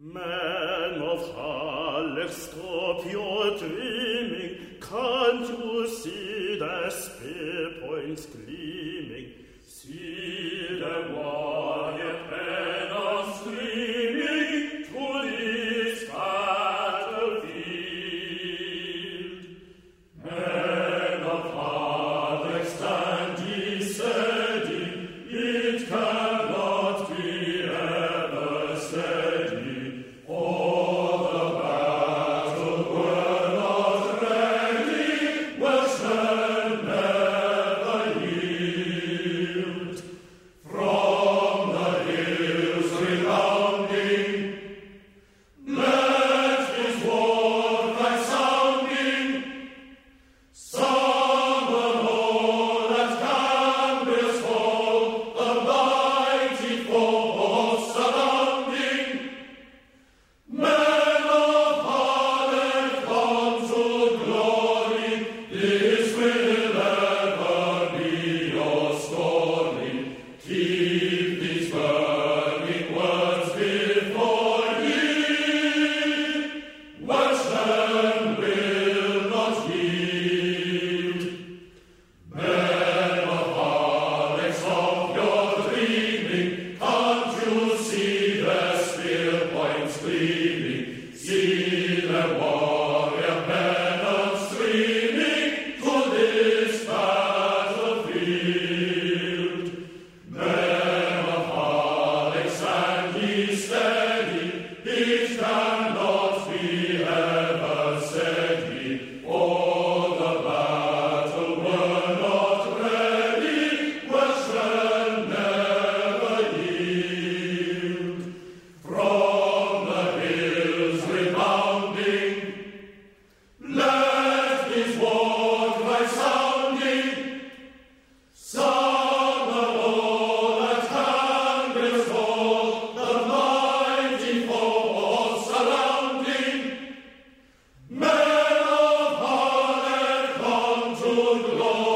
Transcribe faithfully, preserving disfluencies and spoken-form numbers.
Man of Halleck, stop your dreaming. Can't you see the spear points gleaming? See the warrior banners streaming to this battlefield. Men of Halleck, stand ye steady, it cannot be ever steady. For the battle were not ready, Welshmen never yield. From the hills resounding, let his war cry sounding, summon all at Cambridge's hall, the mighty foe surrounding. Men of Halleck, come to glory, this will ever be your story. Keep these burning words before ye, Welshmen will not yield. Men of Halleck, stop your dreaming, can't you see the spear points gleaming? See the warrior banners streaming to this battlefield. Men of Halleck, stand ye steady, it cannot be ever steady. For the battle were not ready, Welshmen never yield. From the hills rebounding, let his war cry sounding, summon all at Cambridge's hall, the mighty foe surrounding. Men of Halleck, come to glory.